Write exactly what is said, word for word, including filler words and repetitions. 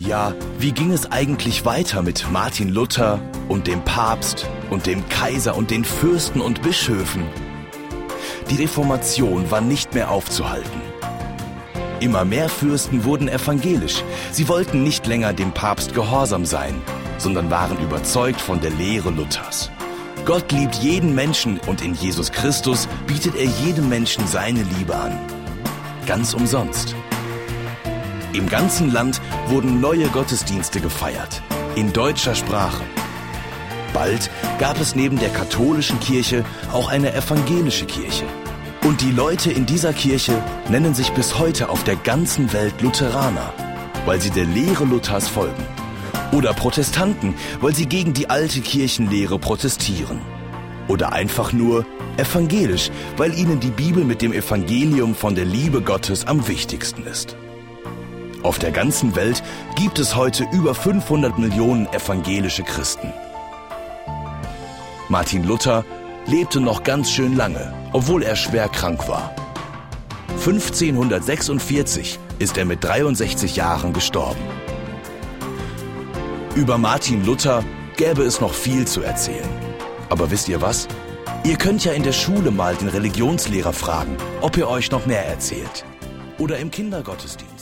Ja, wie ging es eigentlich weiter mit Martin Luther und dem Papst und dem Kaiser und den Fürsten und Bischöfen? Die Reformation war nicht mehr aufzuhalten. Immer mehr Fürsten wurden evangelisch. Sie wollten nicht länger dem Papst gehorsam sein, sondern waren überzeugt von der Lehre Luthers. Gott liebt jeden Menschen und in Jesus Christus bietet er jedem Menschen seine Liebe an. Ganz umsonst. Im ganzen Land wurden neue Gottesdienste gefeiert, in deutscher Sprache. Bald gab es neben der katholischen Kirche auch eine evangelische Kirche. Und die Leute in dieser Kirche nennen sich bis heute auf der ganzen Welt Lutheraner, weil sie der Lehre Luthers folgen. Oder Protestanten, weil sie gegen die alte Kirchenlehre protestieren. Oder einfach nur evangelisch, weil ihnen die Bibel mit dem Evangelium von der Liebe Gottes am wichtigsten ist. Auf der ganzen Welt gibt es heute über fünfhundert Millionen evangelische Christen. Martin Luther lebte noch ganz schön lange, obwohl er schwer krank war. fünfzehnhundertsechsundvierzig ist er mit dreiundsechzig Jahren gestorben. Über Martin Luther gäbe es noch viel zu erzählen. Aber wisst ihr was? Ihr könnt ja in der Schule mal den Religionslehrer fragen, ob er euch noch mehr erzählt. Oder im Kindergottesdienst.